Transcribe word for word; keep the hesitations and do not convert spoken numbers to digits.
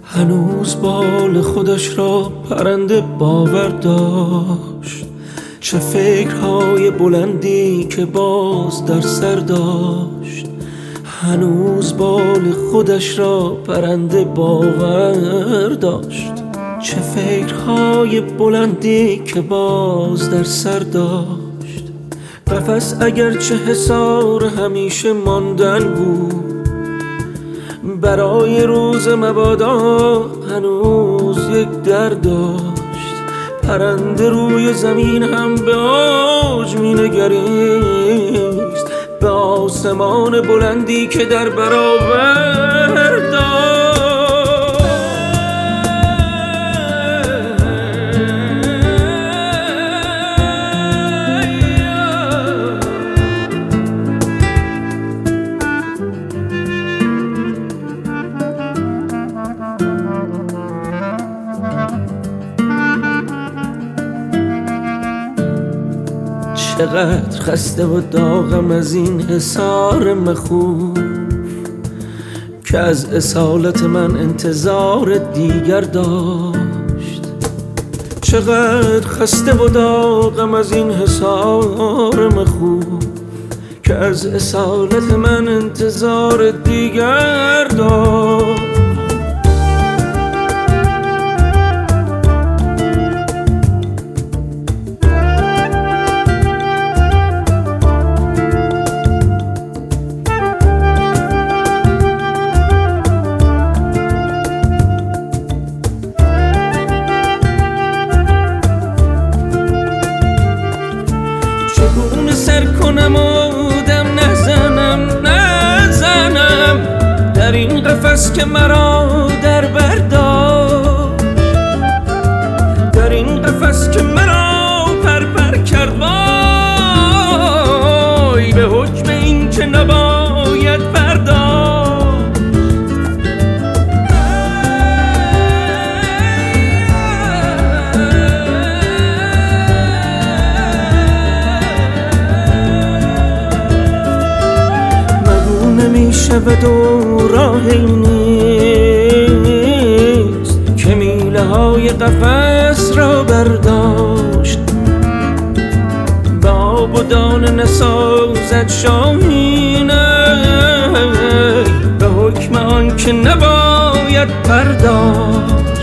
هنوز بال خودش را پرنده باور داشت، چه فکرهای بلندی که باز در سر داشت. هنوز بال خودش را پرنده باور داشت، چه فکرهای بلندی که باز در سر داشت. قفس اگرچه حصار همیشه ماندن بود، برای روز مبادا هنوز یک در داشت. پرنده روی زمین هم به اوج می نگریست، به آسمان بلندی که در برابر داشت. چقدر خسته و داغم از این حصار مخوف که از اصالت من انتظار دیگر داشت. چقدر خسته و داغم از این حصار مخوف که از اصالت من انتظار دیگر داشت. چگونه سر کنم و دم نزنم نزنم در این قفس که مرا در بر داشت، در این قفس که مرا پر پر کرد. وای به حکم این که نباید پرداخت. می شود و راهی نیست که میله های قفس را برداشت. به آب و دانه نسازد شاهینه به حکم آن که نباید پرداخت.